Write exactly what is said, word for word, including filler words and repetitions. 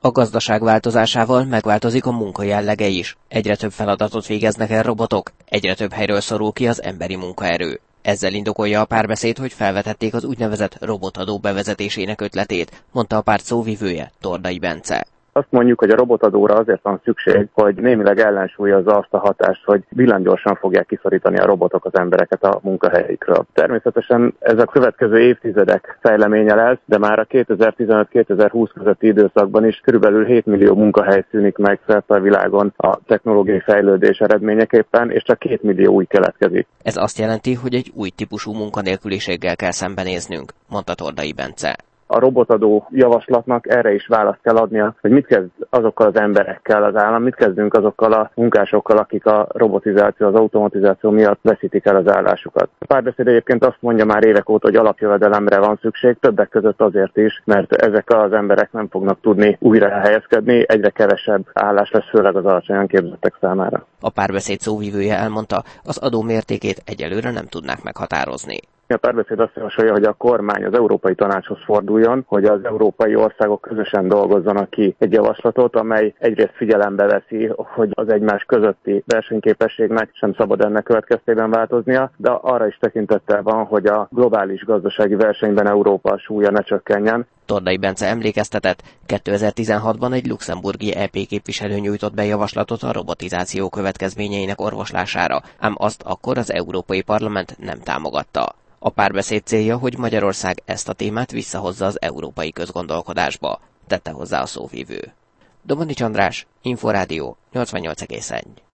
A gazdaság változásával megváltozik a munka jellege is. Egyre több feladatot végeznek el robotok, egyre több helyről szorul ki az emberi munkaerő. Ezzel indokolja a Párbeszéd, hogy felvetették az úgynevezett robotadó bevezetésének ötletét, mondta a párt szóvivője, Tordai Bence. Azt mondjuk, hogy a robotadóra azért van szükség, hogy némileg ellensúlyozza azt a hatást, hogy villámgyorsan fogják kiszorítani a robotok az embereket a munkahelyükről. Természetesen ez a következő évtizedek fejleménye lesz, de már a kétezer-tizenöt kétezer-húsz közötti időszakban is körülbelül hét millió munkahely szűnik meg szerte a világon a technológiai fejlődés eredményeképpen, és csak két millió új keletkezik. Ez azt jelenti, hogy egy új típusú munkanélküliséggel kell szembenéznünk, mondta Tordai Bence. A robotadó javaslatnak erre is választ kell adnia, hogy mit kezd azokkal az emberekkel az állam, mit kezdünk azokkal a munkásokkal, akik a robotizáció, az automatizáció miatt veszítik el az állásukat. A Párbeszéd egyébként azt mondja már évek óta, hogy alapjövedelemre van szükség, többek között azért is, mert ezek az emberek nem fognak tudni újra elhelyezkedni, egyre kevesebb állás lesz, főleg az alacsonyan képzettek számára. A Párbeszéd szóvivője elmondta, az adó mértékét egyelőre nem tudnák meghatározni. A Párbeszéd azt javasolja, hogy a kormány az Európai Tanácshoz forduljon, hogy az európai országok közösen dolgozzanak ki egy javaslatot, amely egyrészt figyelembe veszi, hogy az egymás közötti versenyképességnek sem szabad ennek következtében változnia, de arra is tekintettel van, hogy a globális gazdasági versenyben Európa súlya ne csökkenjen. Tordai Bence emlékeztetett, kétezer-tizenhatban egy luxemburgi é pé képviselő nyújtott be javaslatot a robotizáció következményeinek orvoslására, ám azt akkor az Európai Parlament nem támogatta. A Párbeszéd célja, hogy Magyarország ezt a témát visszahozza az európai közgondolkodásba, tette hozzá a szóvivő. Domanics András, Inforádió, nyolcvannyolc egész egy.